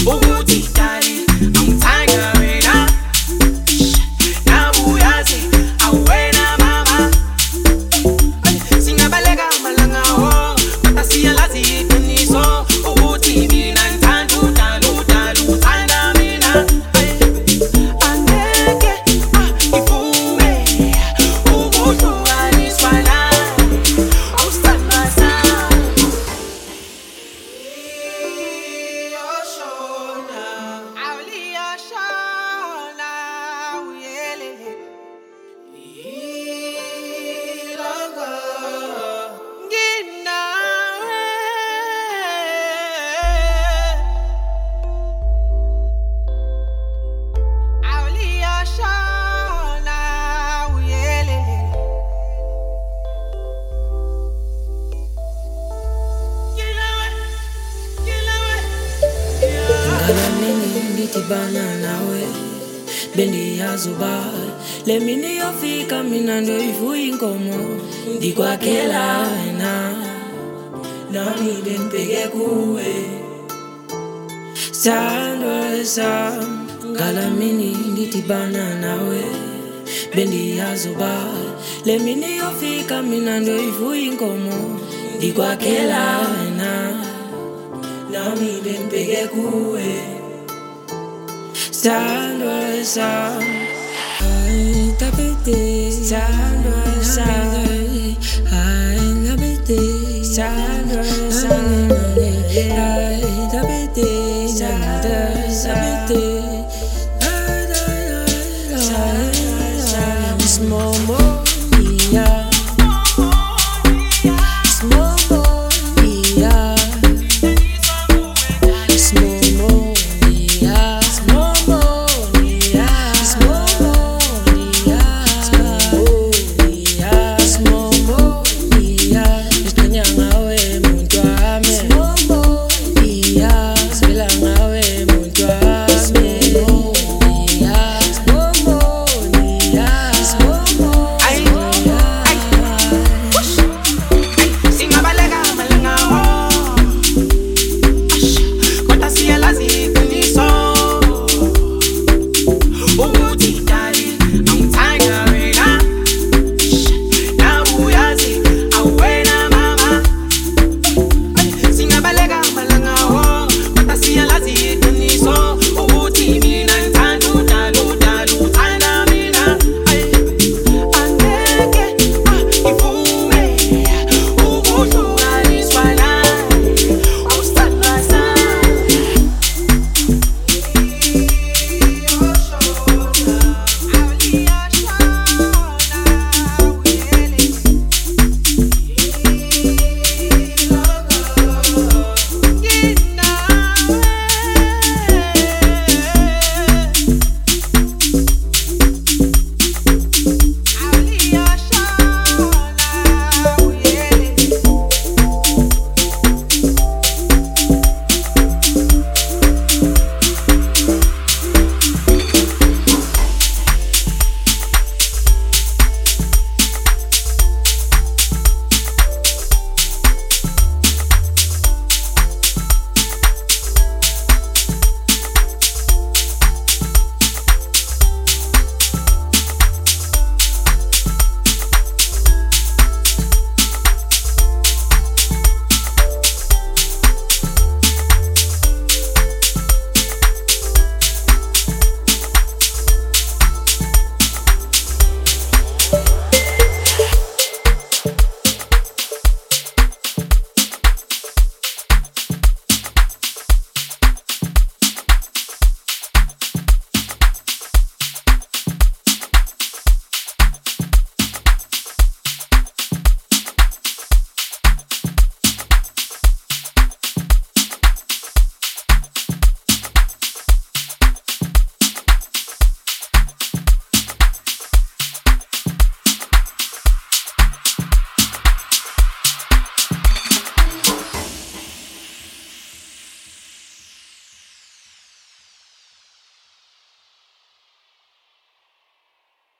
ukuthi dali angithanda wena nawe uyazi awena mama singabaleka amalanga wo kodwa siyalazi iqiniso ukuthi mina ngithanda udala udala uthanda mina angeke ngivume ukuhlukaniswa nawe awusithanda sami yoshona awuliyashona uyelele ilanga nginawe awuliyashona uyelele Ngalamini ngidibana nawe bendiyazi uba le mini yofika mina ndoyivuya inkomo ndikwakhela wena nami bendibheke kuwe sithandwa sam. Ngalamini ngidibana nawe bendiyazi uba le mini yofika mina ndoyivuya inkomo ndikwakhela wena nami bendibheke kuwe sithandwa sam. Ay tapete sithandwa sam. Ay tapete sithandwa sam. Ay tapete sithandwa sam.